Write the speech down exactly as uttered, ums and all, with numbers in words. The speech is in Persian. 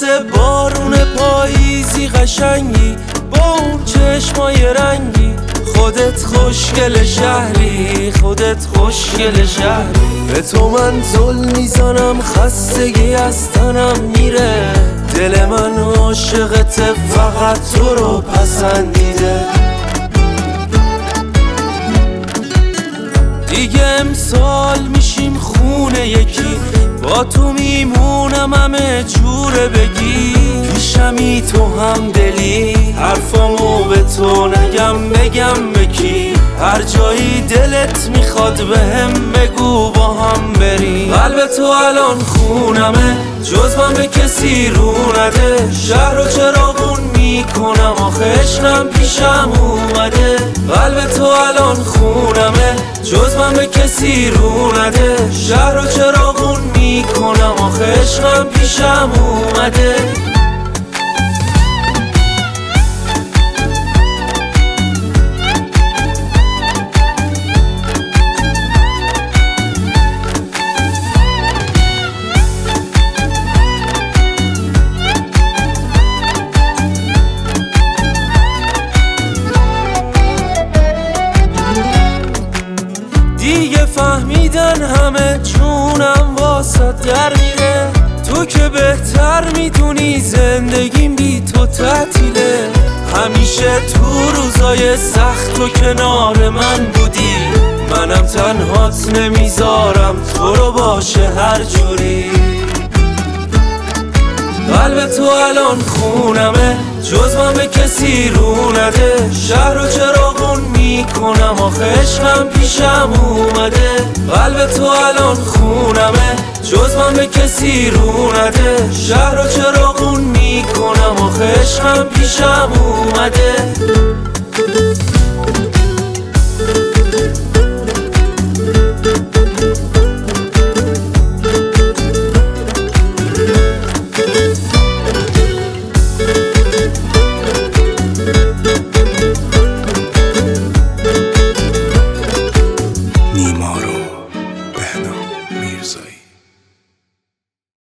بارون پاییزی قشنگی با اون چشمای رنگی، خودت خوشگل شهری، خودت خوشگل شهری. به تو من زل میزنم، خستگی از تنم میره، دل من عاشقت، فقط تو رو پسندیده. دیگه امسال میشیم خونه یکی، با تو میمونم همه جوره بگی، پیشمی تو هم دلی، حرفامو به تو نگم بگم بکی، هر جایی دلت میخواد به هم بگو با هم بریم. قلب تو الان خونمه، جز من به کسی رو نده، شهر رو چراغون میکنم آخه عشقم پیشم اومده. قلب تو الان خونمه، جز من به کسی رو نده، شهر رو چراغون میکنم آخه عشقم پیشم اومده. دیگه فهمیدن همه جونم واسه در میره، تو که بهتر میدونی زندگیم بی تو تعطیله. همیشه تو روزای سخت تو کنار من بودی، منم تنهات نمیذارم تو رو باشه هر جوری. قلب تو الان خونمه، جز من به کسی رو نده، شهر رو چراغون میکنم آخه عشقم پیشم اومده. قلب تو الان خونمه، جز من به کسی رو نده، شهر رو چراغون میکنم آخه عشقم پیشم اومده.